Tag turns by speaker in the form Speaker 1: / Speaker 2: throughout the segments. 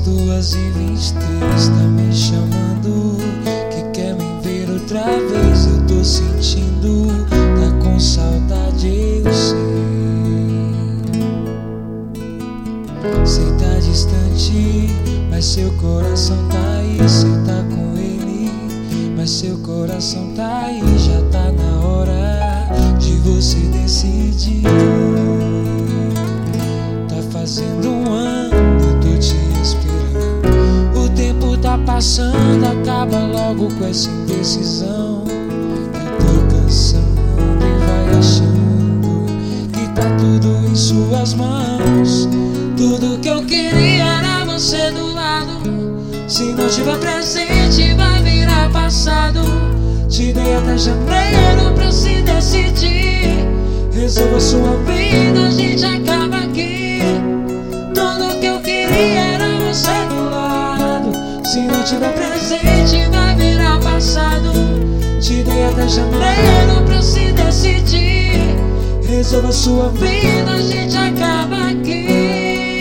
Speaker 1: 2h23 tá me chamando, que quer me ver outra vez. Eu tô sentindo, tá com saudade, eu sei. Sei tá distante, mas seu coração tá aí. Cê tá com ele, mas seu coração tá aí. Já tá na hora de você decidir. Tá fazendo um ano, eu tô te esperando. O tempo tá passando, acaba logo com essa indecisão. Eu tô cansando e vai achando que tá tudo em suas mãos. Tudo que eu queria era você do lado. Se não tiver presente, vai virar passado. Te dei até janeiro pra se decidir. Resolva sua vida, a gente acaba aqui. Tudo que eu queria era você do lado. Se não tiver presente, vai virar passado. Te dei até janeiro pra se decidir. Resolva sua vida, a gente acaba aqui.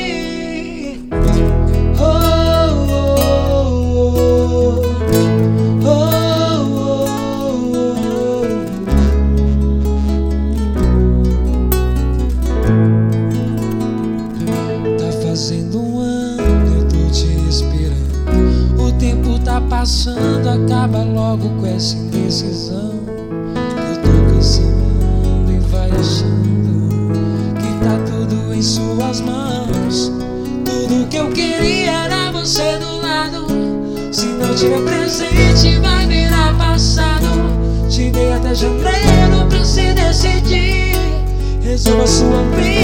Speaker 1: Fazendo um ano, eu tô te esperando. O tempo tá passando, acaba logo com essa indecisão. Eu tô cansando e vai achando que tá tudo em suas mãos. Tudo que eu queria era você do lado. Se não tiver presente, vai virar passado. Te dei até janeiro pra se decidir. Resolva sua vida.